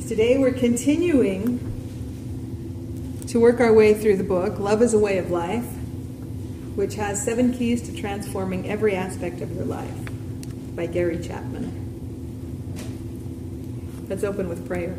Today we're continuing to work our way through the book, Love is a Way of Life, which has 7 keys to transforming every aspect of your life, by Gary Chapman. Let's open with prayer.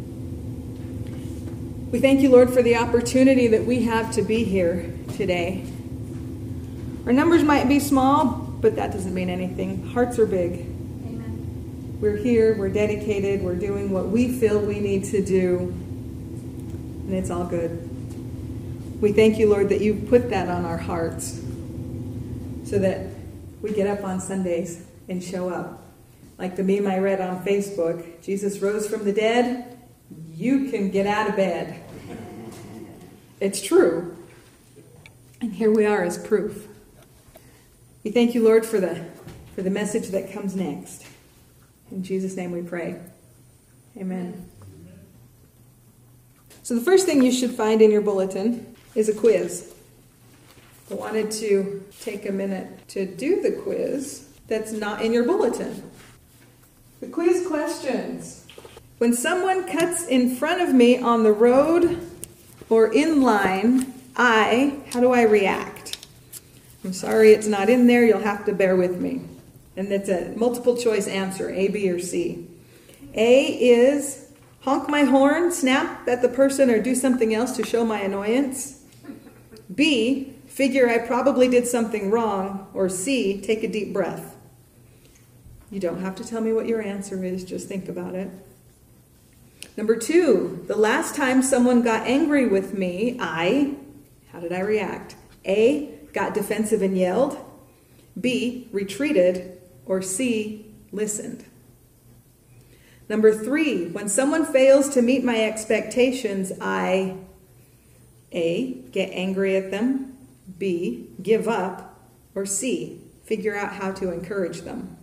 We thank you, Lord, for the opportunity that we have to be here today. Our numbers might be small, but that doesn't mean anything. Hearts are big. Amen. We're here, we're dedicated, we're doing what we feel we need to do, and it's all good. We thank you, Lord, that you put that on our hearts so that we get up on Sundays and show up. Like the meme I read on Facebook, Jesus rose from the dead, you can get out of bed. It's true. And here we are as proof. We thank you, Lord, for the message that comes next. In Jesus' name we pray. Amen. So the first thing you should find in your bulletin is a quiz. I wanted to take a minute to do the quiz that's not in your bulletin. The quiz questions. When someone cuts in front of me on the road or in line, how do I react? I'm sorry it's not in there. You'll have to bear with me. And it's a multiple choice answer, A, B, or C. A is honk my horn, snap at the person, or do something else to show my annoyance. B, figure I probably did something wrong. Or C, take a deep breath. You don't have to tell me what your answer is, just think about it. Number 2, the last time someone got angry with me, how did I react? A, got defensive and yelled. B, retreated. Or C, listened. Number 3, when someone fails to meet my expectations, A, get angry at them. B, give up. Or C, figure out how to encourage them.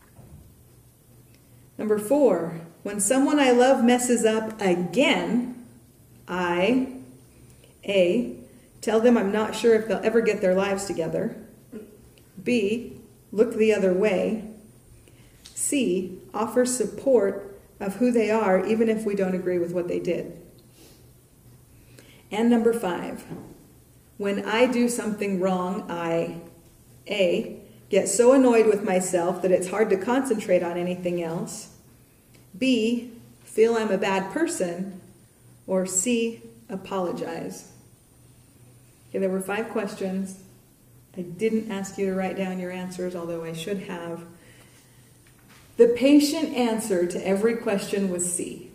Number 4, when someone I love messes up again, A, tell them I'm not sure if they'll ever get their lives together. B, look the other way. C, offer support of who they are even if we don't agree with what they did. And number 5, when I do something wrong, A, get so annoyed with myself that it's hard to concentrate on anything else. B, feel I'm a bad person. Or C, apologize. Okay, there were 5 questions. I didn't ask you to write down your answers, although I should have. The patient answer to every question was C.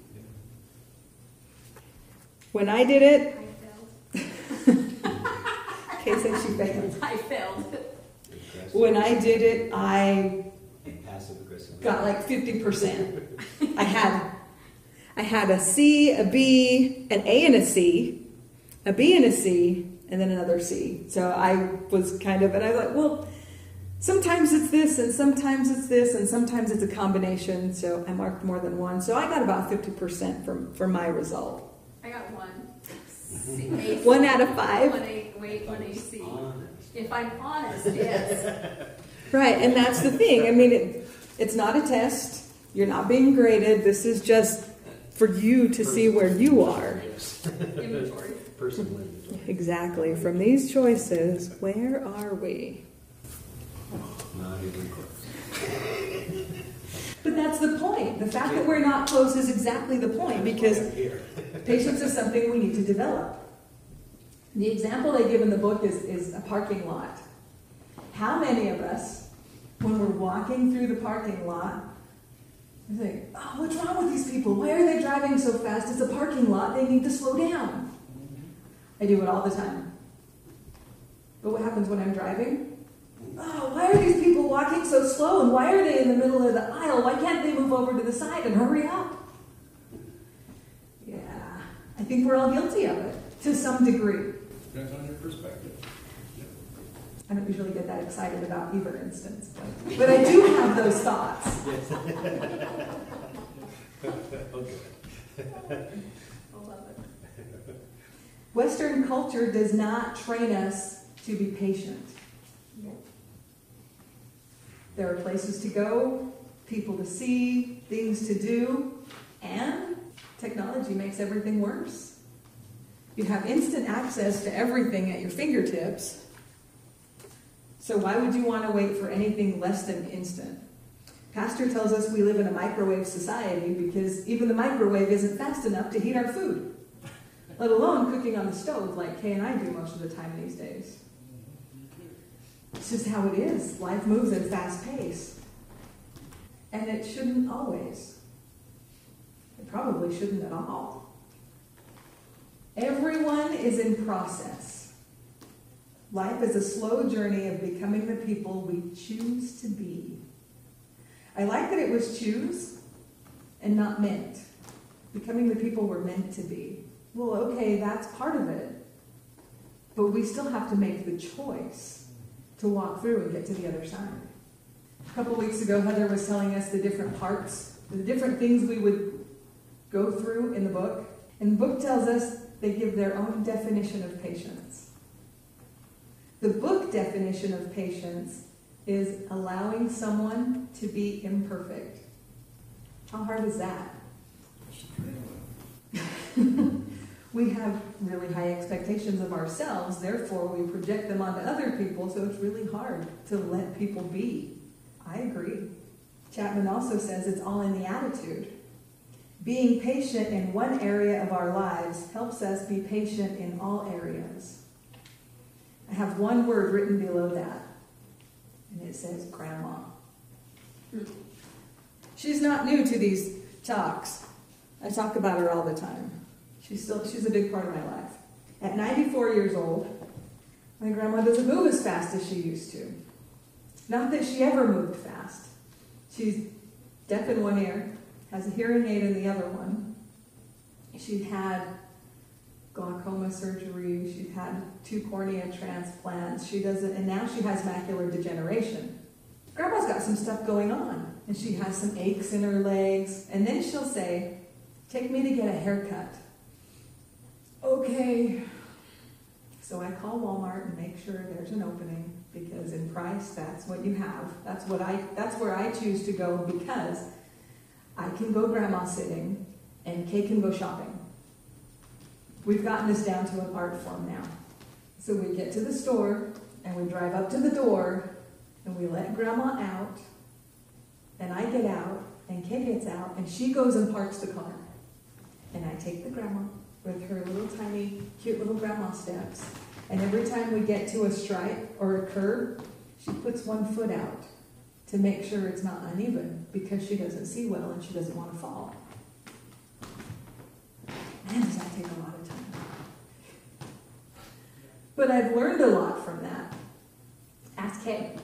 When I did it... I failed. Kay said she failed. I failed. When I did it, I got like 50%. I had a C, a B, an A and a C, a B and a C, and then another C. So I was and I was like, well, sometimes it's this, and sometimes it's this, and sometimes it's a combination. So I marked more than one. So I got about 50% for my result. I got 1. 1 out of 5. 1 AC. If I'm honest, yes. Right, and that's the thing. I mean, it's not a test. You're not being graded. This is just for you to see where you are. Inventory. Personal inventory. Exactly. From these choices, where are we? Not even close. But that's the point. The fact that we're not close is exactly the point, because patience is something we need to develop. The example they give in the book is a parking lot. How many of us, when we're walking through the parking lot, think, oh, what's wrong with these people? Why are they driving so fast? It's a parking lot. They need to slow down. I do it all the time. But what happens when I'm driving? Oh, why are these people walking so slow? And why are they in the middle of the aisle? Why can't they move over to the side and hurry up? Yeah, I think we're all guilty of it to some degree. Depends on your perspective. I don't usually get that excited about either instance, but I do have those thoughts. Okay. I love it. Western culture does not train us to be patient. There are places to go, people to see, things to do, and technology makes everything worse. You have instant access to everything at your fingertips. So why would you want to wait for anything less than instant? Pastor tells us we live in a microwave society because even the microwave isn't fast enough to heat our food, let alone cooking on the stove like Kay and I do most of the time these days. It's just how it is. Life moves at a fast pace. And it shouldn't always. It probably shouldn't at all. Everyone is in process. Life is a slow journey of becoming the people we choose to be. I like that it was choose and not meant. Becoming the people we're meant to be. Well, okay, that's part of it. But we still have to make the choice to walk through and get to the other side. A couple weeks ago, Heather was telling us the different parts, the different things we would go through in the book. And the book tells us they give their own definition of patience. The book definition of patience is allowing someone to be imperfect. How hard is that? We have really high expectations of ourselves, therefore we project them onto other people, so it's really hard to let people be. I agree. Chapman also says it's all in the attitude. Being patient in one area of our lives helps us be patient in all areas. I have one word written below that, and it says grandma. She's not new to these talks. I talk about her all the time. She's a big part of my life. At 94 years old, my grandma doesn't move as fast as she used to. Not that she ever moved fast. She's deaf in one ear, has a hearing aid in the other one. She'd had glaucoma surgery. She'd had 2 cornea transplants. And now she has macular degeneration. Grandma's got some stuff going on, and she has some aches in her legs. And then she'll say, "Take me to get a haircut." Okay. So I call Walmart and make sure there's an opening, because in price, that's what you have. That's where I choose to go, because I can go grandma sitting and Kay can go shopping. We've gotten this down to an art form now. So we get to the store and we drive up to the door and we let grandma out, and I get out and Kay gets out and she goes and parks the car. And I take the grandma with her little tiny, cute little grandma steps. And every time we get to a stripe or a curb, she puts one foot out to make sure it's not uneven, because she doesn't see well and she doesn't want to fall. Man, does that take a lot of time. But I've learned a lot from that. Ask Kay.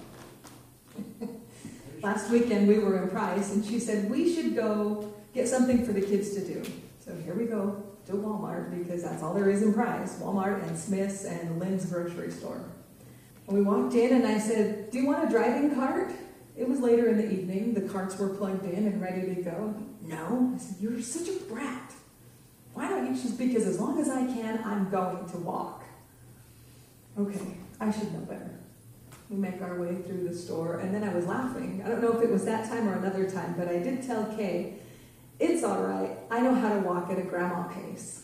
Last weekend we were in Price and she said we should go get something for the kids to do. So here we go to Walmart, because that's all there is in Price. Walmart and Smith's and Lynn's grocery store. And we walked in and I said, "Do you want a driving cart?" It was later in the evening. The carts were plugged in and ready to go. "No." I said, "You're such a brat. Why don't you?" She said, "Because as long as I can, I'm going to walk." Okay, I should know better. We make our way through the store, and then I was laughing. I don't know if it was that time or another time, but I did tell Kay, "It's all right. I know how to walk at a grandma pace."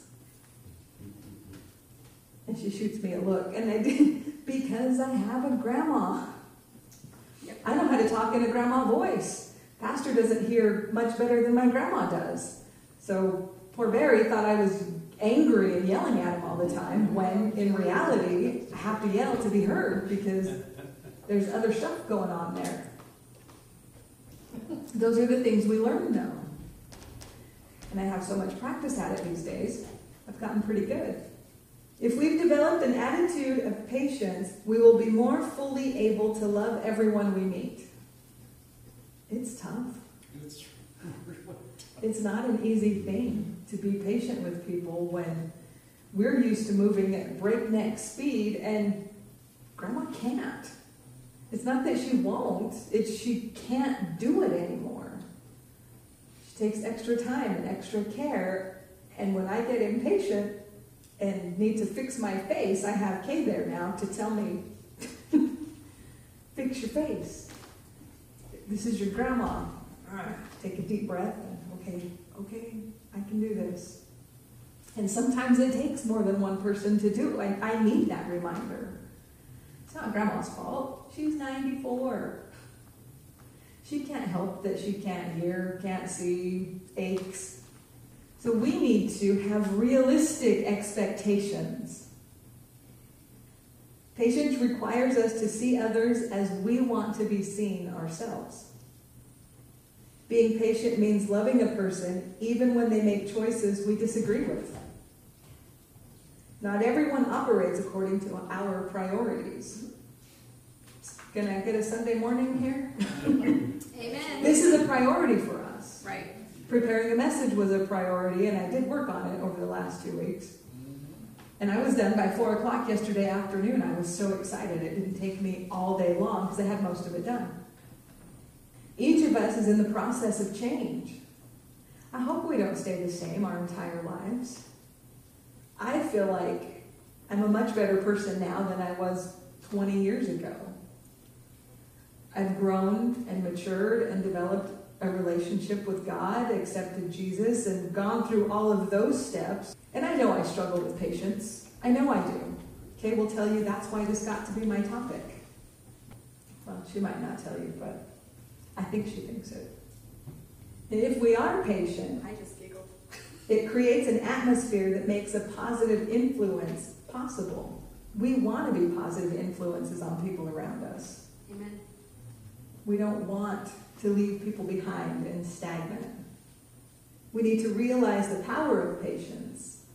And she shoots me a look, and I did, because I have a grandma. I know how to talk in a grandma voice. Pastor doesn't hear much better than my grandma does. So poor Barry thought I was angry and yelling at him all the time, when in reality, I have to yell to be heard, because there's other stuff going on there. Those are the things we learn, though. And I have so much practice at it these days, I've gotten pretty good. If we've developed an attitude of patience, we will be more fully able to love everyone we meet. It's tough. It's not an easy thing to be patient with people when we're used to moving at breakneck speed and Grandma can't. It's not that she won't, it's she can't do it anymore. She takes extra time and extra care, and when I get impatient and need to fix my face, I have Kay there now to tell me, "Fix your face. This is your grandma." Take a deep breath and okay, I can do this. And sometimes it takes more than one person to do it. I need that reminder. It's not Grandma's fault. She's 94. She can't help that she can't hear, can't see, aches. So we need to have realistic expectations. Patience requires us to see others as we want to be seen ourselves. Being patient means loving a person even when they make choices we disagree with. Not everyone operates according to our priorities. Can I get a Sunday morning here? Amen. This is a priority for us. Right. Preparing a message was a priority, and I did work on it over the last 2 weeks. And I was done by 4 o'clock yesterday afternoon. I was so excited. It didn't take me all day long because I had most of it done. Each of us is in the process of change. I hope we don't stay the same our entire lives. I feel like I'm a much better person now than I was 20 years ago. I've grown and matured and developed a relationship with God, accepted Jesus, and gone through all of those steps. And I know I struggle with patience. I know I do. Kay will tell you that's why this got to be my topic. Well, she might not tell you, but I think she thinks it. And if we are patient, I just giggled. it creates an atmosphere that makes a positive influence possible. We want to be positive influences on people around us. Amen. We don't want to leave people behind and stagnant. We need to realize the power of patience.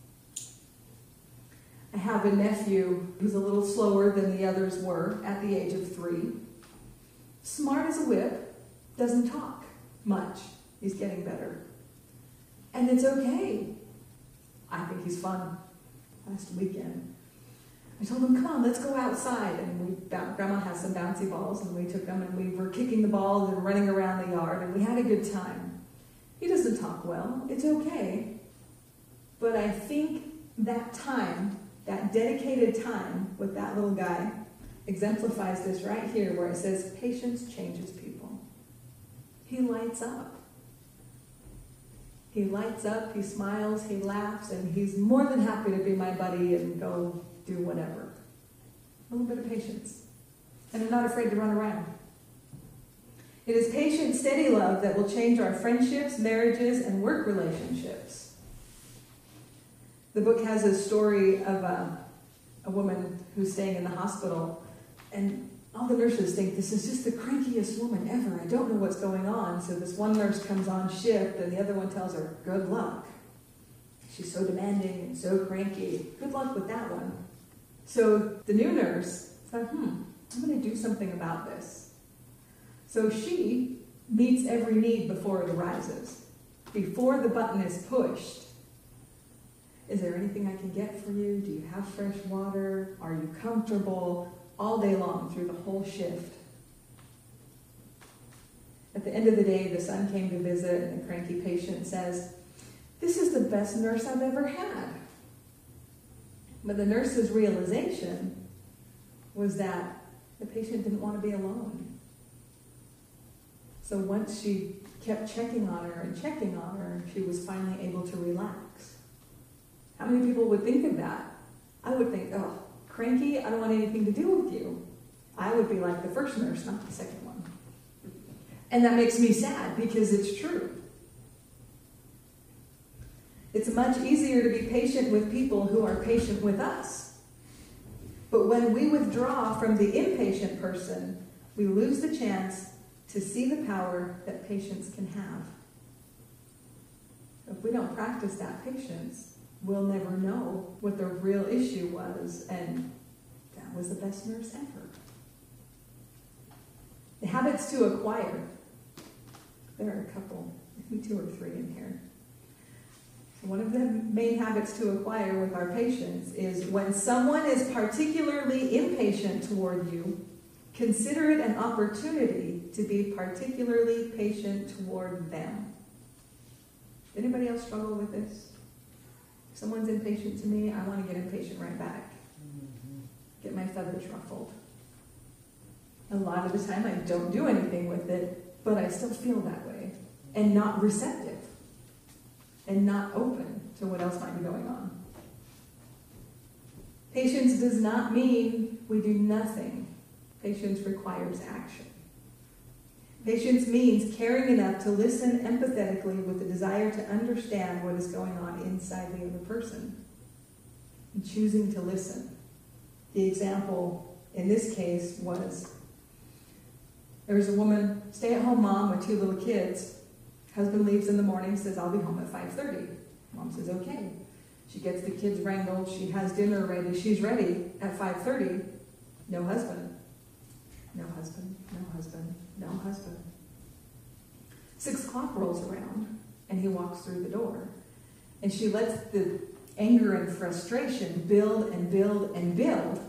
I have a nephew who's a little slower than the others were at the age of 3. Smart as a whip, doesn't talk much. He's getting better. And it's okay. I think he's fun. Last weekend, I told him, come on, let's go outside. And Grandma has some bouncy balls, and we took them, and we were kicking the balls and running around the yard, and we had a good time. He doesn't talk well. It's okay. But I think that time, that dedicated time with that little guy, exemplifies this right here where it says, patience changes people. He lights up. He lights up, he smiles, he laughs, and he's more than happy to be my buddy and go do whatever. A little bit of patience. And I'm not afraid to run around. It is patient, steady love that will change our friendships, marriages, and work relationships. The book has a story of a woman who's staying in the hospital, and all the nurses think this is just the crankiest woman ever. I don't know what's going on. So this one nurse comes on shift, and the other one tells her, good luck. She's so demanding and so cranky. Good luck with that one. So the new nurse thought, I'm going to do something about this. So she meets every need before it arises. Before the button is pushed, is there anything I can get for you? Do you have fresh water? Are you comfortable? All day long through the whole shift. At the end of the day, the son came to visit, and the cranky patient says, this is the best nurse I've ever had. But the nurse's realization was that the patient didn't want to be alone. So once she kept checking on her, she was finally able to relax. How many people would think of that? I would think, oh, cranky, I don't want anything to do with you. I would be like the first nurse, not the second one. And that makes me sad because it's true. It's much easier to be patient with people who are patient with us. But when we withdraw from the impatient person, we lose the chance to see the power that patience can have. If we don't practice that patience, we'll never know what the real issue was, and that was the best nurse ever. The habits to acquire. There are a couple, I think 2 or 3 in here. One of the main habits to acquire with our patients is when someone is particularly impatient toward you, consider it an opportunity to be particularly patient toward them. Anybody else struggle with this? If someone's impatient to me, I want to get impatient right back. Get my feathers ruffled. A lot of the time I don't do anything with it, but I still feel that way and not receptive. and not open to what else might be going on. Patience does not mean we do nothing. Patience requires action. Patience means caring enough to listen empathetically with the desire to understand what is going on inside the other person, and choosing to listen. The example in this case was, there was a woman, stay-at-home mom with 2 little kids. Husband leaves in the morning, says, I'll be home at 5:30. Mom says, okay. She gets the kids wrangled, she has dinner ready, she's ready at 5:30. No husband. No husband, no husband, no husband. 6 o'clock rolls around, and he walks through the door. And she lets the anger and frustration build and build and build,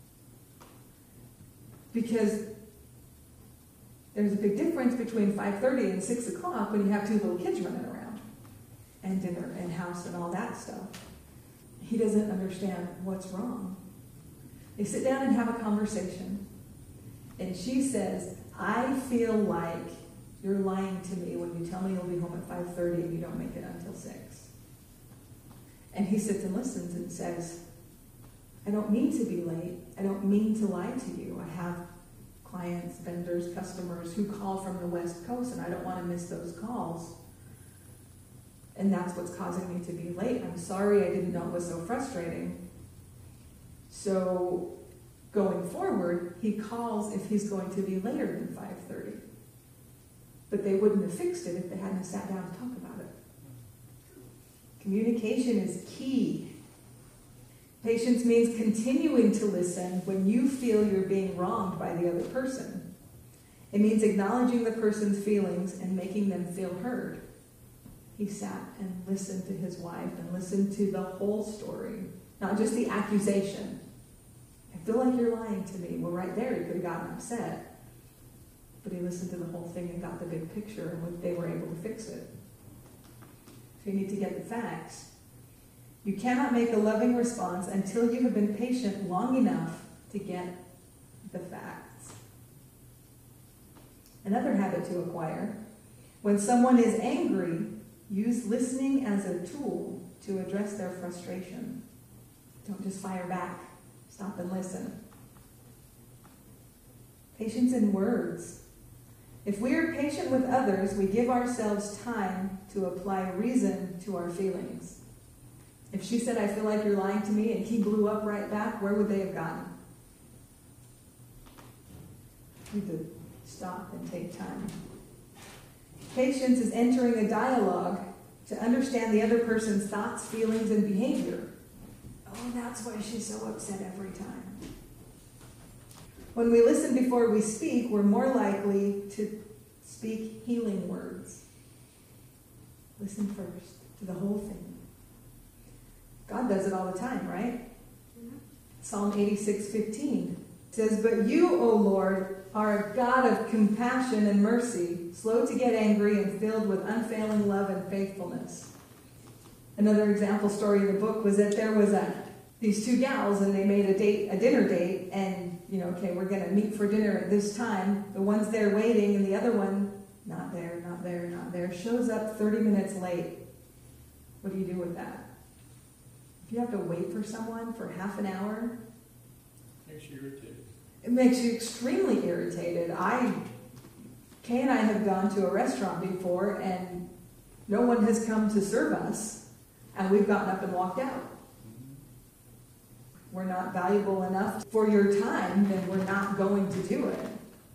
because there's a big difference between 5:30 and 6 o'clock when you have 2 little kids running around, and dinner and house and all that stuff. He doesn't understand what's wrong. They sit down and have a conversation, and she says, I feel like you're lying to me when you tell me you'll be home at 5:30 and you don't make it until 6. And he sits and listens and says, I don't mean to be late. I don't mean to lie to you. I have clients, vendors, customers who call from the West Coast, and I don't want to miss those calls. And that's what's causing me to be late. I'm sorry, I didn't know it was so frustrating. So going forward, he calls if he's going to be later than 5:30. But they wouldn't have fixed it if they hadn't sat down to talk about it. Communication is key. Patience means continuing to listen when you feel you're being wronged by the other person. It means acknowledging the person's feelings and making them feel heard. He sat and listened to his wife and listened to the whole story, not just the accusation. I feel like you're lying to me. Well, right there, he could have gotten upset. But he listened to the whole thing and got the big picture, and they were able to fix it. So you need to get the facts. You cannot make a loving response until you have been patient long enough to get the facts. Another habit to acquire: when someone is angry, use listening as a tool to address their frustration. Don't just fire back. Stop and listen. Patience in words. If we are patient with others, we give ourselves time to apply reason to our feelings. If she said, I feel like you're lying to me, and he blew up right back, where would they have gotten? You could stop and take time. Patience is entering a dialogue to understand the other person's thoughts, feelings, and behavior. Oh, that's why she's so upset every time. When we listen before we speak, we're more likely to speak healing words. Listen first to the whole thing. God does it all the time, right? Mm-hmm. Psalm 86:15 says, But you, O Lord, are a God of compassion and mercy, slow to get angry and filled with unfailing love and faithfulness. Another example story in the book was that there was these 2 gals, and they made a dinner date, and okay, we're going to meet for dinner at this time. The one's there waiting, and the other one, not there, shows up 30 minutes late. What do you do with that? If you have to wait for someone for half an hour, Makes you irritated. it makes you extremely irritated. Kay and I have gone to a restaurant before, and no one has come to serve us, and we've gotten up and walked out. We're not valuable enough for your time, then we're not going to do it.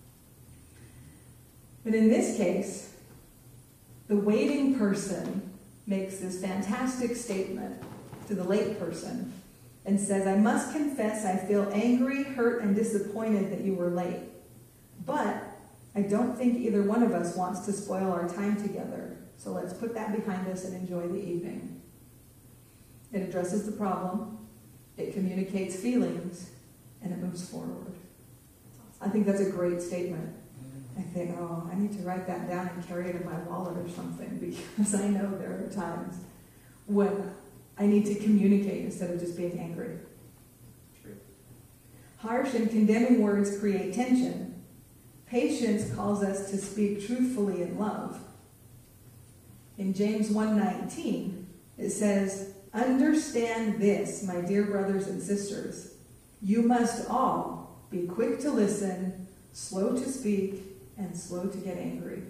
But in this case, the waiting person makes this fantastic statement to the late person and says, I must confess I feel angry, hurt, and disappointed that you were late. But I don't think either one of us wants to spoil our time together. So let's put that behind us and enjoy the evening. It addresses the problem. It communicates feelings, and it moves forward. I think that's a great statement. I think, I need to write that down and carry it in my wallet or something, because I know there are times when I need to communicate instead of just being angry. True. Harsh and condemning words create tension. Patience calls us to speak truthfully in love. In James 1:19, It says, understand this, my dear brothers and sisters. You must all be quick to listen, slow to speak, and slow to get angry.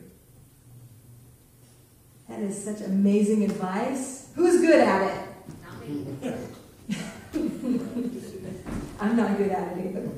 That is such amazing advice. Who's good at it? Not me. I'm not good at it either.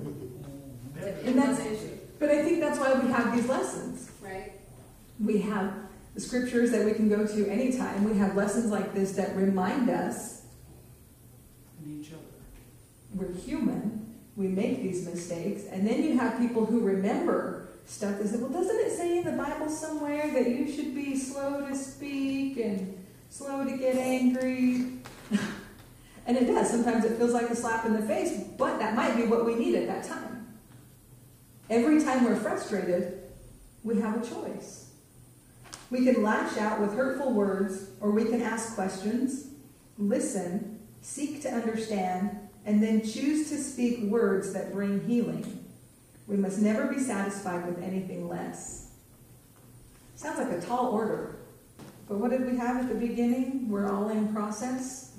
But I think that's why we have these lessons. Right. We have the scriptures that we can go to anytime. We have lessons like this that remind us And each other. we're human. We make these mistakes. And then you have people who remember stuff that say, well, doesn't it say in the Bible somewhere that you should be slow to speak and slow to get angry? And it does. Sometimes it feels like a slap in the face, but that might be what we need at that time. Every time we're frustrated, we have a choice. We can lash out with hurtful words, or we can ask questions, listen, seek to understand, and then choose to speak words that bring healing. We must never be satisfied with anything less. Sounds like a tall order. But what did we have at the beginning? We're all in process.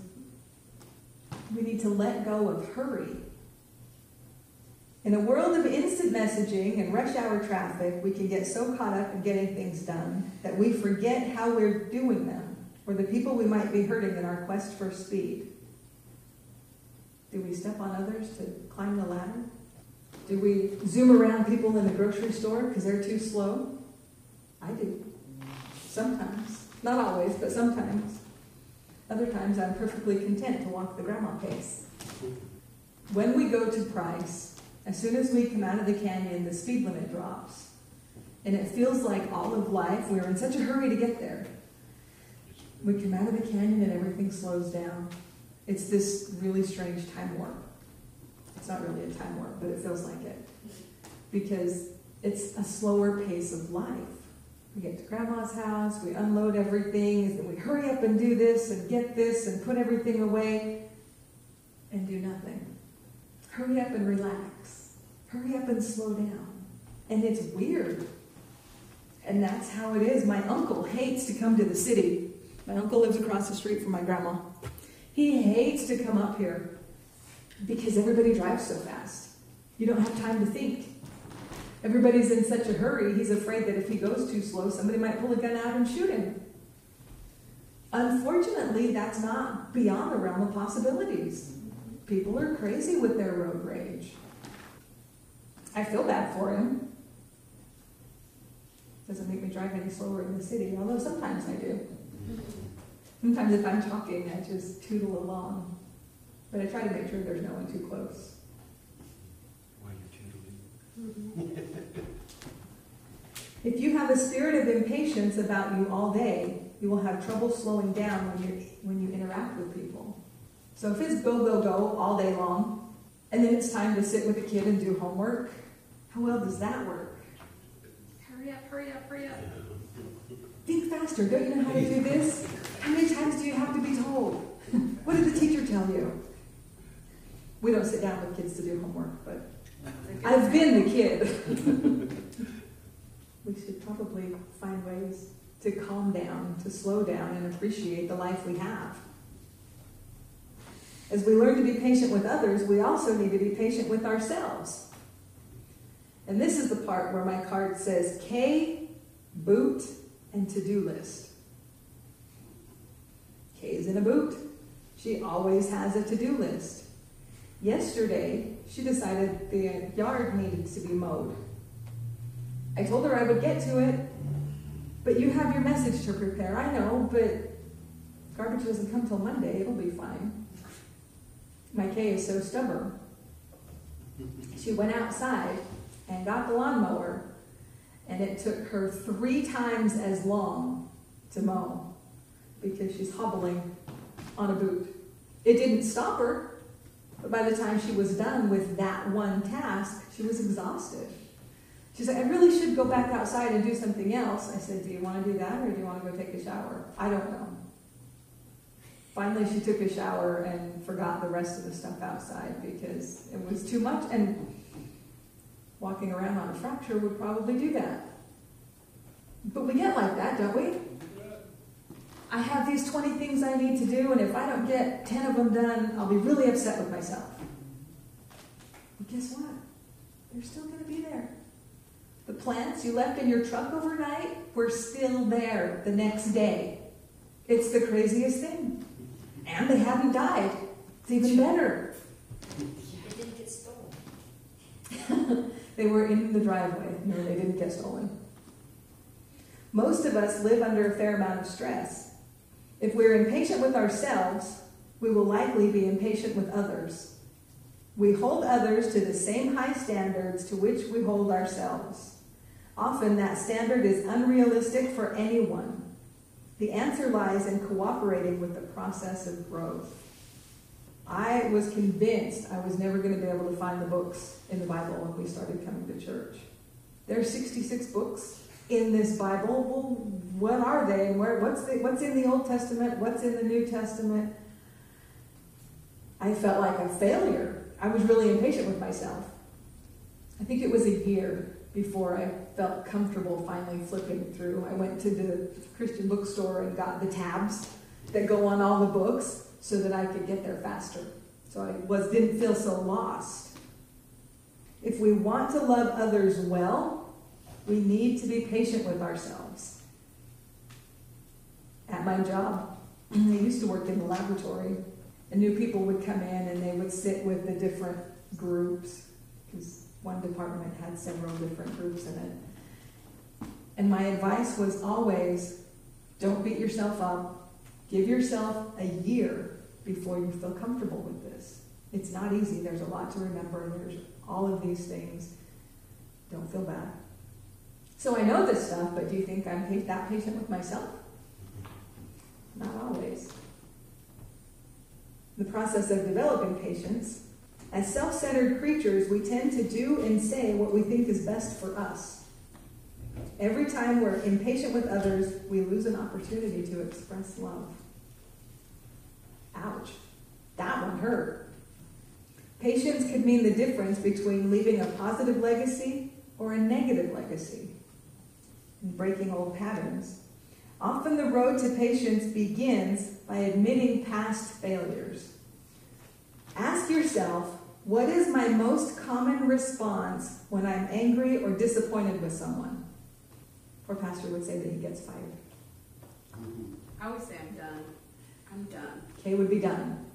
We need to let go of hurry. In a world of instant messaging and rush hour traffic, we can get so caught up in getting things done that we forget how we're doing them, or the people we might be hurting in our quest for speed. Do we step on others to climb the ladder? Do we zoom around people in the grocery store because they're too slow? I do. Sometimes. Not always, but sometimes. Other times I'm perfectly content to walk the grandma pace. When we go to Price, as soon as we come out of the canyon, the speed limit drops. And it feels like all of life, we're in such a hurry to get there. We come out of the canyon and everything slows down. It's this really strange time warp. It's not really a time warp, but it feels like it. Because it's a slower pace of life. We get to Grandma's house, we unload everything, and we hurry up and do this and get this and put everything away and do nothing. Hurry up and relax. Hurry up and slow down. And it's weird. And that's how it is. My uncle hates to come to the city. My uncle lives across the street from my grandma. He hates to come up here because everybody drives so fast. You don't have time to think. Everybody's in such a hurry, he's afraid that if he goes too slow, somebody might pull a gun out and shoot him. Unfortunately, that's not beyond the realm of possibilities. People are crazy with their road rage. I feel bad for him. Doesn't make me drive any slower in the city, although sometimes I do. Sometimes if I'm talking, I just tootle along. But I try to make sure there's no one too close. While you're tootling. If you have a spirit of impatience about you all day, you will have trouble slowing down when you interact with people. So if it's go, go, go all day long, and then it's time to sit with a kid and do homework, how well does that work? Hurry up, hurry up, hurry up. Think faster. Don't you know how to do this? How many times do you have to be told? What did the teacher tell you? We don't sit down with kids to do homework, but I've been the kid. We should probably find ways to calm down, to slow down, and appreciate the life we have. As we learn to be patient with others, we also need to be patient with ourselves. And this is the part where my card says K, boot, and to-do list. Kay's in a boot. She always has a to-do list. Yesterday, she decided the yard needed to be mowed. I told her I would get to it, but you have your message to prepare. I know, but garbage doesn't come till Monday. It'll be fine. My Kay is so stubborn. She went outside and got the lawnmower, and it took her 3 times as long to mow because she's hobbling on a boot. It didn't stop her, but by the time she was done with that one task, she was exhausted. She's like, I really should go back outside and do something else. I said, do you want to do that or do you want to go take a shower? I don't know. Finally, she took a shower and forgot the rest of the stuff outside because it was too much. And walking around on a fracture would probably do that. But we get like that, don't we? I have these 20 things I need to do, and if I don't get 10 of them done, I'll be really upset with myself. But guess what? They're still going to be there. The plants you left in your truck overnight were still there the next day. It's the craziest thing. And they hadn't died. It's even better. It didn't get stolen. They were in the driveway. No, they didn't get stolen. Most of us live under a fair amount of stress. If we're impatient with ourselves, we will likely be impatient with others. We hold others to the same high standards to which we hold ourselves. Often that standard is unrealistic for anyone. The answer lies in cooperating with the process of growth. I was convinced I was never going to be able to find the books in the Bible when we started coming to church. There are 66 books in this Bible. Well, what are they? What's in the Old Testament? What's in the New Testament? I felt like a failure. I was really impatient with myself. I think it was a year before I felt comfortable finally flipping through. I went to the Christian bookstore and got the tabs that go on all the books so that I could get there faster. So I didn't feel so lost. If we want to love others well, we need to be patient with ourselves. At my job, I used to work in the laboratory, and new people would come in and they would sit with the different groups, because one department had several different groups in it. And my advice was always, don't beat yourself up. Give yourself a year before you feel comfortable with this. It's not easy. There's a lot to remember. There's all of these things. Don't feel bad. So I know this stuff, but do you think I'm that patient with myself? Not always. The process of developing patience. As self-centered creatures, we tend to do and say what we think is best for us. Every time we're impatient with others, we lose an opportunity to express love. Ouch. That one hurt. Patience could mean the difference between leaving a positive legacy or a negative legacy and breaking old patterns. Often the road to patience begins by admitting past failures. Ask yourself, what is my most common response when I'm angry or disappointed with someone? Poor pastor would say that he gets fired. I would say I'm done. I'm done. Kay would be done.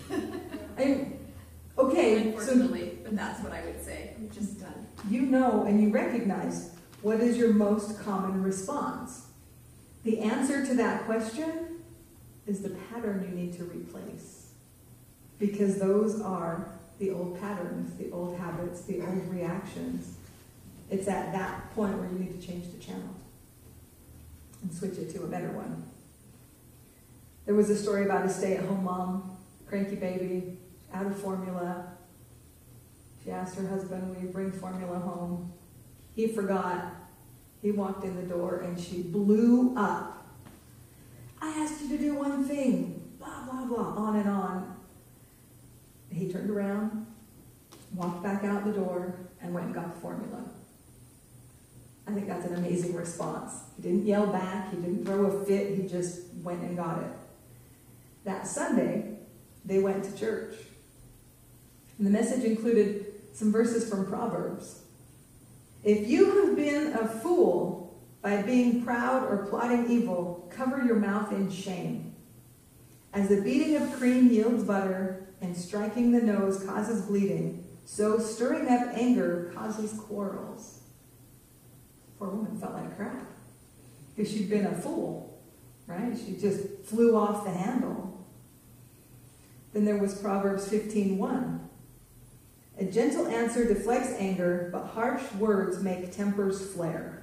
Okay, Unfortunately, but that's what I would say. I'm just done. You know and you recognize what is your most common response. The answer to that question is the pattern you need to replace. Because those are the old patterns, the old habits, the old reactions. It's at that point where you need to change the channel and switch it to a better one. There was a story about a stay-at-home mom, cranky baby, out of formula. She asked her husband, will you bring formula home? He forgot. He walked in the door and she blew up. I asked you to do one thing, blah, blah, blah, on and on. He turned around, walked back out the door, and went and got the formula. I think that's an amazing response. He didn't yell back, he didn't throw a fit, he just went and got it. That Sunday, they went to church. And the message included some verses from Proverbs. If you have been a fool by being proud or plotting evil, cover your mouth in shame. As the beating of cream yields butter and striking the nose causes bleeding, so stirring up anger causes quarrels. Poor woman felt like crap because she'd been a fool, right? She just flew off the handle. Then there was Proverbs 15:1. A gentle answer deflects anger, but harsh words make tempers flare.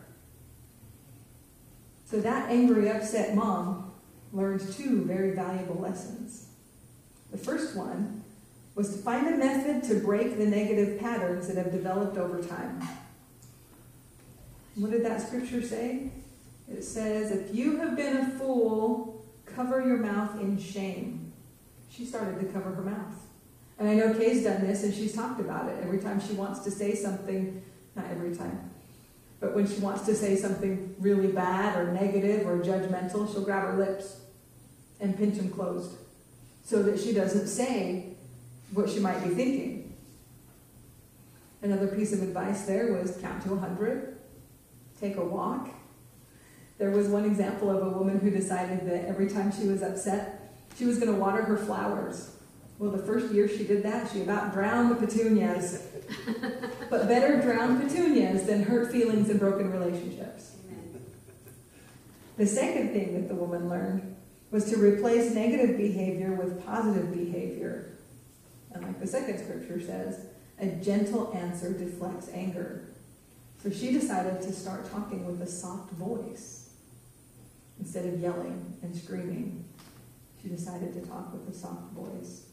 So that angry, upset mom learned two very valuable lessons. The first one was to find a method to break the negative patterns that have developed over time. What did that scripture say? It says, if you have been a fool, cover your mouth in shame. She started to cover her mouth. And I know Kay's done this, and she's talked about it. Every time she wants to say something, not every time, but when she wants to say something really bad or negative or judgmental, she'll grab her lips and pinch them closed so that she doesn't say what she might be thinking. Another piece of advice there was count to 100, take a walk. There was one example of a woman who decided that every time she was upset, she was going to water her flowers. Well, the first year she did that, she about drowned the petunias. But better drown petunias than hurt feelings and broken relationships. Amen. The second thing that the woman learned was to replace negative behavior with positive behavior. And like the second scripture says, a gentle answer deflects anger. So she decided to start talking with a soft voice. Instead of yelling and screaming, she decided to talk with a soft voice.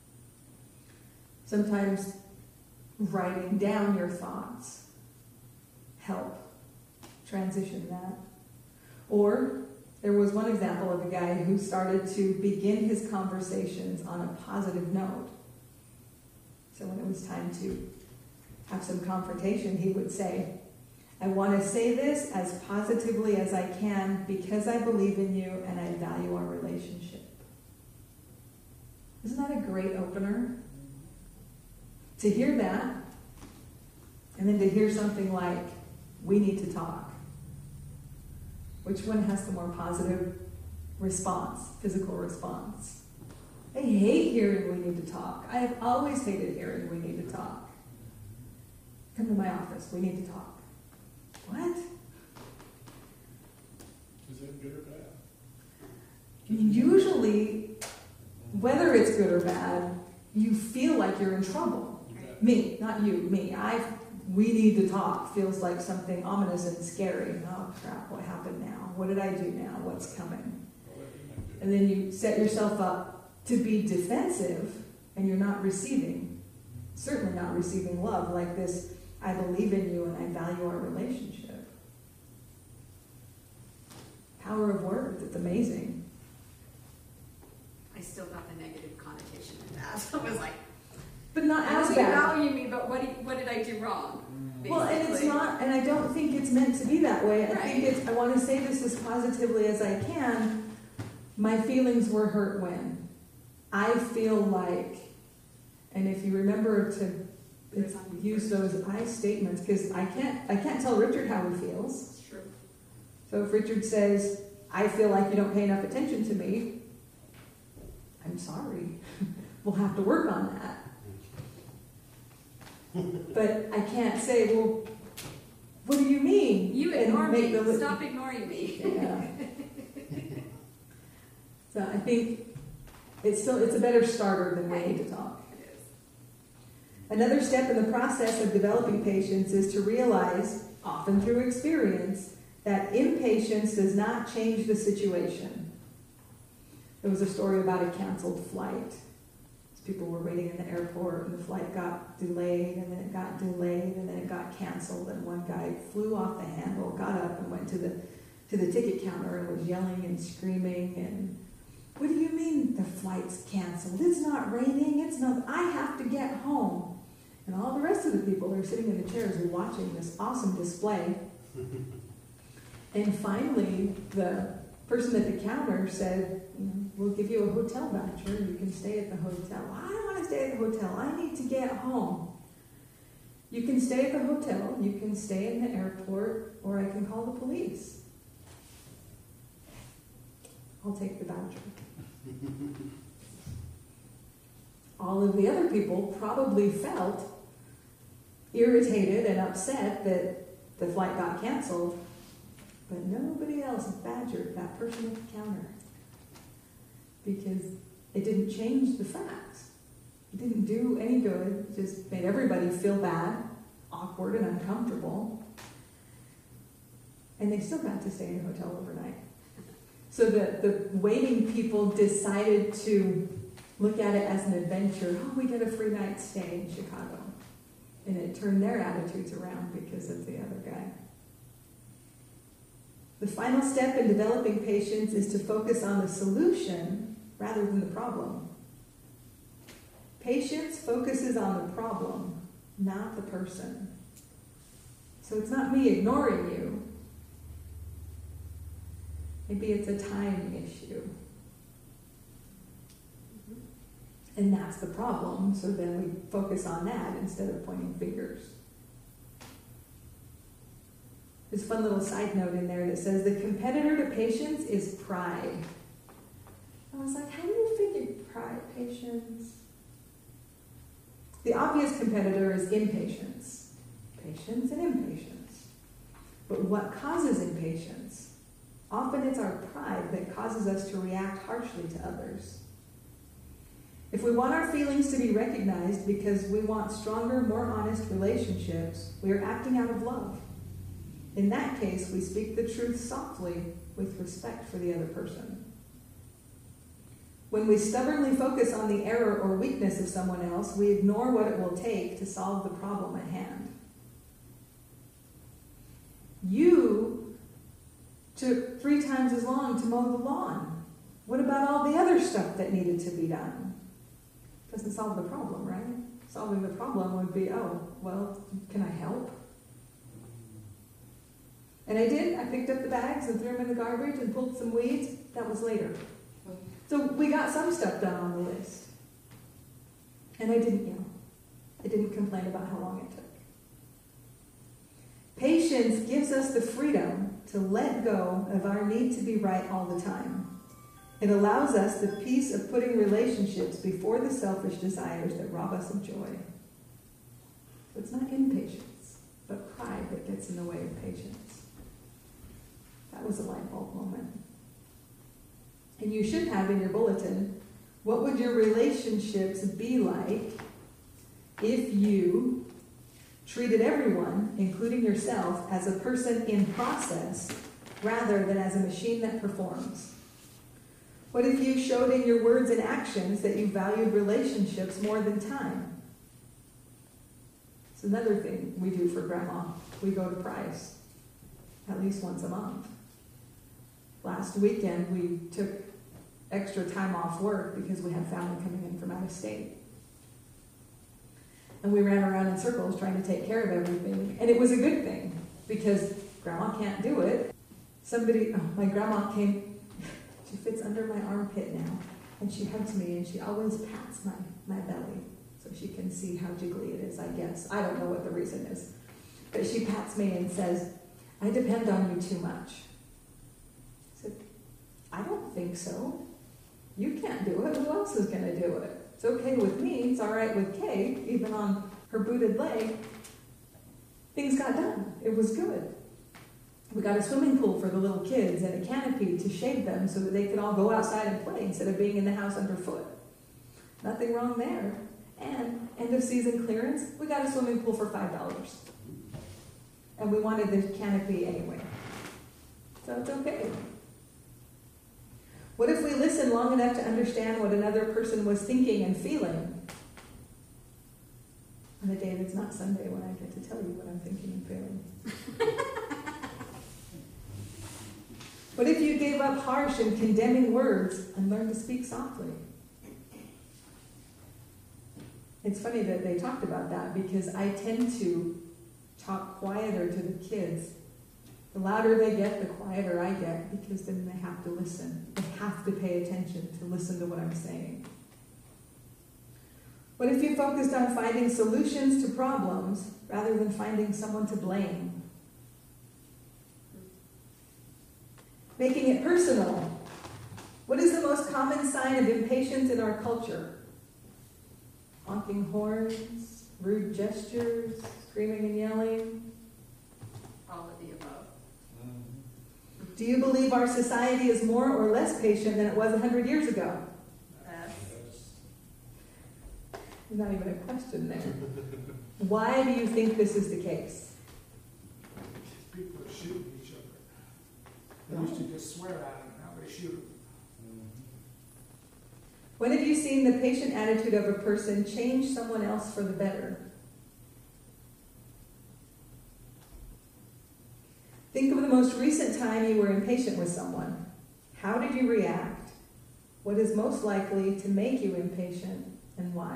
Sometimes writing down your thoughts help transition that. Or there was one example of a guy who started to begin his conversations on a positive note. So when it was time to have some confrontation, he would say, I want to say this as positively as I can because I believe in you and I value our relationship. Isn't that a great opener? To hear that, and then to hear something like, we need to talk. Which one has the more positive response, physical response? I hate hearing we need to talk. I have always hated hearing we need to talk. Come to my office, we need to talk. What? Is that good or bad? Usually, whether it's good or bad, you feel like you're in trouble. Right. Me, not you, me. We need to talk feels like something ominous and scary. Oh crap, what happened now? What did I do now? What's coming? And then you set yourself up to be defensive, and you're not receiving, certainly not receiving love like this, I believe in you and I value our relationship. Power of words, it's amazing. I still got the negative connotation of that. I was like, But not I as know you bad. value me, but what did I do wrong? Well, and it's basically? not, and I don't think it's meant to be that way. I think Right. it's, I want to say this as positively as I can. My feelings were hurt when. I feel like, and if you remember to use those I statements, because I can't tell Richard how he feels. It's true. So if Richard says, I feel like you don't pay enough attention to me, I'm sorry. We'll have to work on that. But I can't say, well, what do you mean? You And ignore make me. the- Stop ignoring me. Yeah. So I think it's a better starter than waiting to talk. It is. Another step in the process of developing patience is to realize, often through experience, that impatience does not change the situation. There was a story about a canceled flight. People were waiting in the airport and the flight got delayed and then it got delayed and then it got canceled, and one guy flew off the handle, got up and went to the ticket counter and was yelling and screaming and, what do you mean the flight's canceled? It's not raining, it's not, I have to get home. And all the rest of the people are sitting in the chairs and watching this awesome display. And finally, the person at the counter said, we'll give you a hotel voucher. You can stay at the hotel. I don't want to stay at the hotel. I need to get home. You can stay at the hotel. You can stay in the airport, or I can call the police. I'll take the voucher. All of the other people probably felt irritated and upset that the flight got canceled, but nobody else badgered that person at the counter because it didn't change the facts. It didn't do any good. It just made everybody feel bad, awkward, and uncomfortable. And they still got to stay in a hotel overnight. So the waiting people decided to look at it as an adventure. Oh, we get a free night stay in Chicago. And it turned their attitudes around because of the other guy. The final step in developing patience is to focus on the solution rather than the problem. Patience focuses on the problem, not the person. So it's not me ignoring you. Maybe it's a time issue. And that's the problem, so then we focus on that instead of pointing fingers. There's a fun little side note in there that says the competitor to patience is pride. I was like, how do you figure pride, patience? The obvious competitor is impatience. Patience and impatience. But what causes impatience? Often it's our pride that causes us to react harshly to others. If we want our feelings to be recognized because we want stronger, more honest relationships, we are acting out of love. In that case, we speak the truth softly with respect for the other person. When we stubbornly focus on the error or weakness of someone else, we ignore what it will take to solve the problem at hand. You took 3 times as long to mow the lawn. What about all the other stuff that needed to be done? Doesn't solve the problem, right? Solving the problem would be, oh, well, can I help? And I did. I picked up the bags and threw them in the garbage and pulled some weeds. That was later. So we got some stuff done on the list. And I didn't yell. I didn't complain about how long it took. Patience gives us the freedom to let go of our need to be right all the time. It allows us the peace of putting relationships before the selfish desires that rob us of joy. So it's not impatience, but pride that gets in the way of patience. That was a light bulb moment. And you should have in your bulletin, what would your relationships be like if you treated everyone, including yourself, as a person in process rather than as a machine that performs? What if you showed in your words and actions that you valued relationships more than time? It's another thing we do for Grandma. We go to Price at least once a month. Last weekend, we took extra time off work because we had family coming in from out of state. And we ran around in circles trying to take care of everything. And it was a good thing because Grandma can't do it. My grandma came, she fits under my armpit now, and she hugs me and she always pats my belly so she can see how jiggly it is, I guess. I don't know what the reason is. But she pats me and says, I depend on you too much. I said, I don't think so. You can't do it. Who else is going to do it? It's okay with me. It's all right with Kay, even on her booted leg. Things got done. It was good. We got a swimming pool for the little kids and a canopy to shade them so that they could all go outside and play instead of being in the house underfoot. Nothing wrong there. And end of season clearance, we got a swimming pool for $5. And we wanted the canopy anyway. So it's okay. What if we listened long enough to understand what another person was thinking and feeling? On a day that's not Sunday when I get to tell you what I'm thinking and feeling. What if you gave up harsh and condemning words and learned to speak softly? It's funny that they talked about that because I tend to talk quieter to the kids. The louder they get, the quieter I get, because then they have to listen. They have to pay attention to listen to what I'm saying. What if you focused on finding solutions to problems rather than finding someone to blame? Making it personal. What is the most common sign of impatience in our culture? Honking horns, rude gestures, screaming and yelling. All of the above. Do you believe our society is more or less patient than it was 100 years ago? There's not even a question there. Why do you think this is the case? People are shooting each other. They used to just swear at them, now they shoot them. When have you seen the patient attitude of a person change someone else for the better? Think of the most recent time you were impatient with someone. How did you react? What is most likely to make you impatient and why?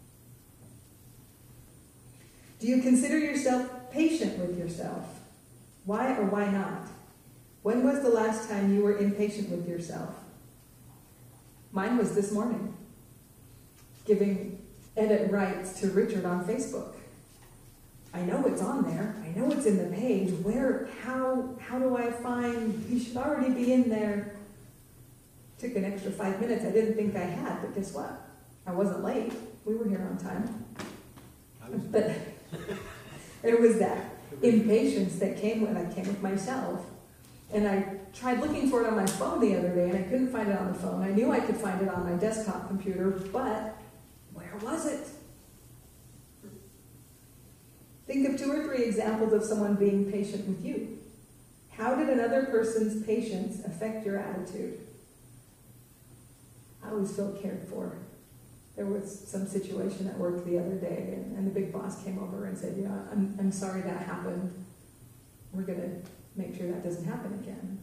Do you consider yourself patient with yourself? Why or why not? When was the last time you were impatient with yourself? Mine was this morning. giving edit rights to Richard on Facebook. I know it's on there. I know it's in the page. How do I find, he should already be in there. Took an extra 5 minutes. I didn't think I had, but guess what? I wasn't late. We were here on time. But there was that impatience that came when I came with myself. And I tried looking for it on my phone the other day, and I couldn't find it on the phone. I knew I could find it on my desktop computer, but where was it? Think of 2 or 3 examples of someone being patient with you. How did another person's patience affect your attitude? I always felt cared for. There was some situation at work the other day, and the big boss came over and said, "Yeah, I'm sorry that happened. We're going to make sure that doesn't happen again."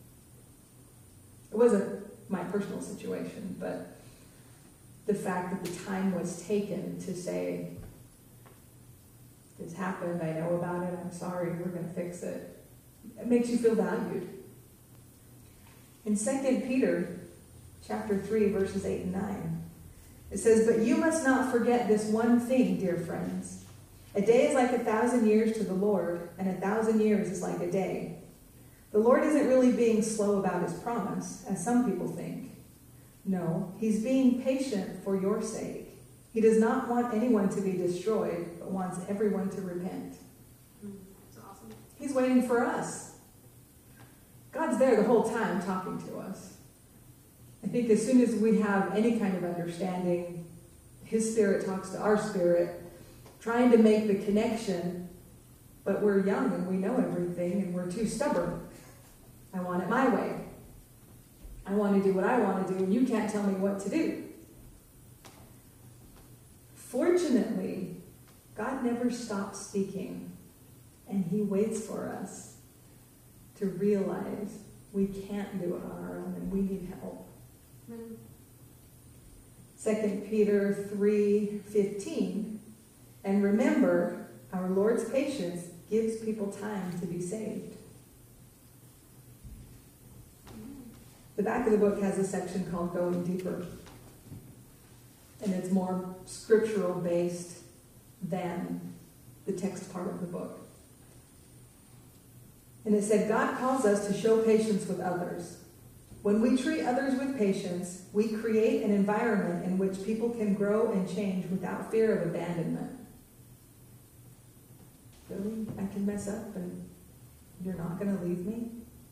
It wasn't my personal situation, but the fact that the time was taken to say, "This happened, I know about it, I'm sorry, we're going to fix it," it makes you feel valued. In 2 Peter chapter 3, verses 8 and 9, it says, "But you must not forget this one thing, dear friends. A day is like 1,000 years to the Lord, and 1,000 years is like a day. The Lord isn't really being slow about his promise, as some people think. No, he's being patient for your sake. He does not want anyone to be destroyed, but wants everyone to repent." That's awesome. He's waiting for us. God's there the whole time talking to us. I think as soon as we have any kind of understanding, his spirit talks to our spirit, trying to make the connection, but we're young and we know everything and we're too stubborn. I want it my way. I want to do what I want to do, and you can't tell me what to do. Fortunately, God never stops speaking, and he waits for us to realize we can't do it on our own and we need help. 2 Peter 3:15, "And remember, our Lord's patience gives people time to be saved." The back of the book has a section called Going Deeper, and it's more scriptural based than the text part of the book. And it said, "God calls us to show patience with others. When we treat others with patience, we create an environment in which people can grow and change without fear of abandonment." Really? I can mess up and you're not going to leave me?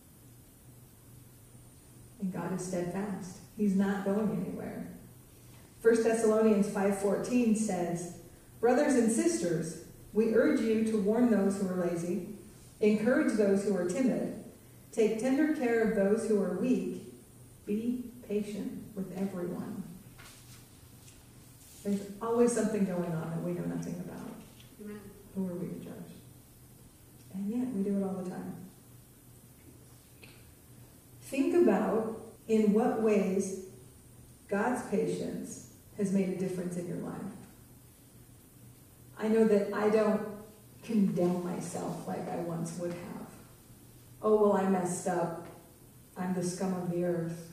And God is steadfast. He's not going anywhere. 1 Thessalonians 5:14 says, "Brothers and sisters, we urge you to warn those who are lazy, encourage those who are timid, take tender care of those who are weak, be patient with everyone." There's always something going on that we know nothing about. Amen. Who are we to judge? And yet we do it all the time. Think about in what ways God's patience has made a difference in your life. I know that I don't condemn myself like I once would have. "Oh, well, I messed up. I'm the scum of the earth."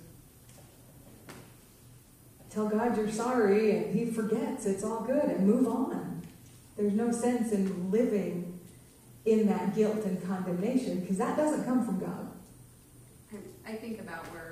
Tell God you're sorry, and he forgets. It's all good, and move on. There's no sense in living in that guilt and condemnation, because that doesn't come from God. I think about where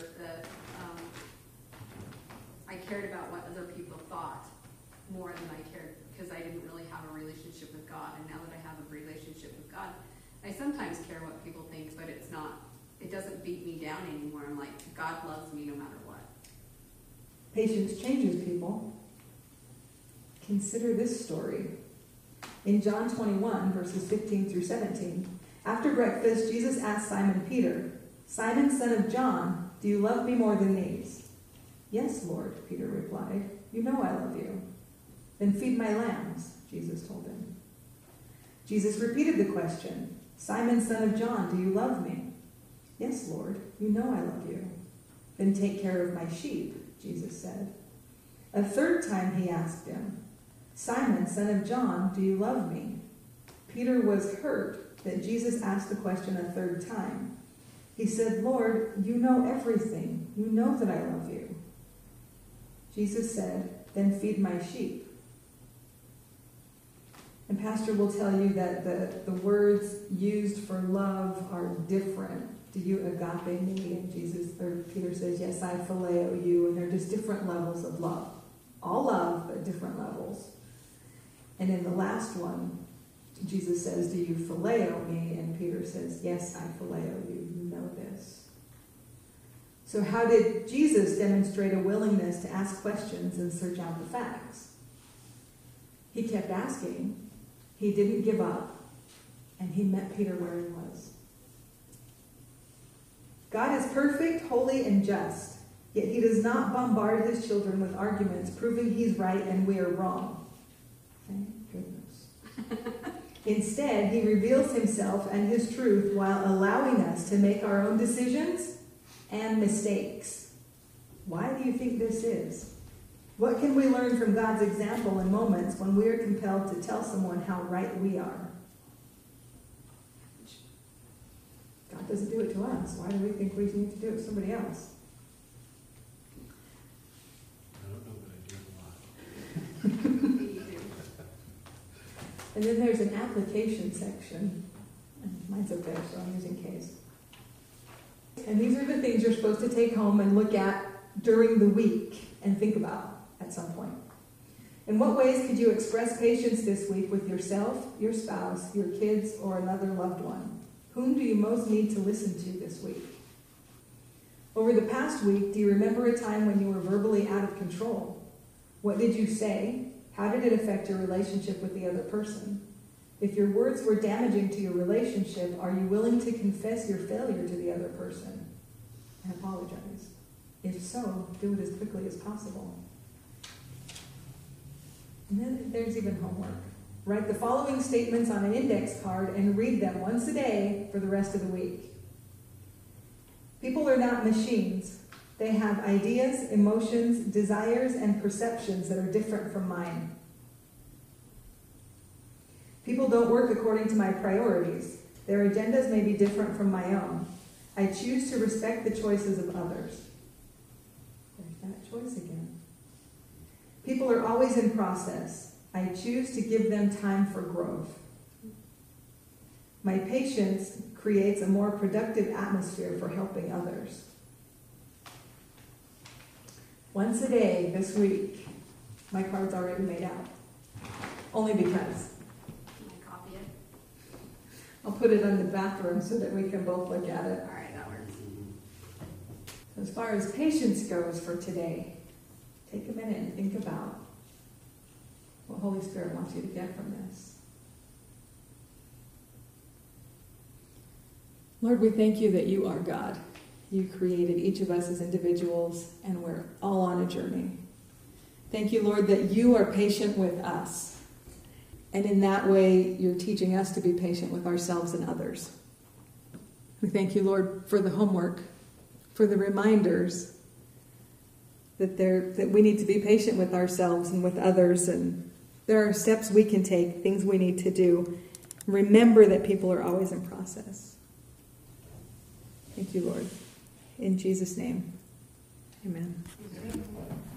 I cared about what other people thought more than I cared, because I didn't really have a relationship with God. And now that I have a relationship with God, I sometimes care what people think, but it doesn't beat me down anymore. I'm like, God loves me no matter what. Patience changes people. Consider this story. In John 21, verses 15 through 17, after breakfast, Jesus asked Simon Peter, "Simon, son of John, do you love me more than these?" "Yes, Lord," Peter replied. "You know I love you." "Then feed my lambs," Jesus told him. Jesus repeated the question, "Simon, son of John, do you love me?" "Yes, Lord, you know I love you." "Then take care of my sheep," Jesus said. A third time he asked him, "Simon, son of John, do you love me?" Peter was hurt that Jesus asked the question a third time. He said, "Lord, you know everything. You know that I love you." Jesus said, then feed my sheep. And Pastor will tell you that the words used for love are different. Do you agape me? And Peter says, yes, I phileo you. And they're just different levels of love. All love, but different levels. And in the last one, Jesus says, do you phileo me? And Peter says, yes, I phileo you. You know this. So how did Jesus demonstrate a willingness to ask questions and search out the facts? He kept asking. He didn't give up. And he met Peter where he was. God is perfect, holy, and just. Yet he does not bombard his children with arguments proving he's right and we are wrong. Thank goodness. Instead, he reveals himself and his truth while allowing us to make our own decisions and mistakes. Why do you think this is? What can we learn from God's example in moments when we are compelled to tell someone how right we are? God doesn't do it to us. Why do we think we need to do it to somebody else? I don't know, but I do a lot. Me too. And then there's an application section. Mine's up there, so I'm using case. And these are the things you're supposed to take home and look at during the week and think about at some point. In what ways could you express patience this week with yourself, your spouse, your kids, or another loved one? Whom do you most need to listen to this week? Over the past week, do you remember a time when you were verbally out of control? What did you say? How did it affect your relationship with the other person? If your words were damaging to your relationship, are you willing to confess your failure to the other person and apologize? If so, do it as quickly as possible. And then there's even homework. Write the following statements on an index card and read them once a day for the rest of the week. People are not machines. They have ideas, emotions, desires, and perceptions that are different from mine. People don't work according to my priorities. Their agendas may be different from my own. I choose to respect the choices of others. There's that choice again. People are always in process. I choose to give them time for growth. My patience creates a more productive atmosphere for helping others. Once a day this week, my card's already made out. Only because. Can I copy it? I'll put it in the bathroom so that we can both look at it. All right, that works. As far as patience goes for today, take a minute and think about what Holy Spirit wants you to get from this. Lord, we thank you that you are God. You created each of us as individuals, and we're all on a journey. Thank you, Lord, that you are patient with us. And in that way, you're teaching us to be patient with ourselves and others. We thank you, Lord, for the homework, for the reminders that we need to be patient with ourselves and with others, and there are steps we can take, things we need to do. Remember that people are always in process. Thank you, Lord. In Jesus' name, amen.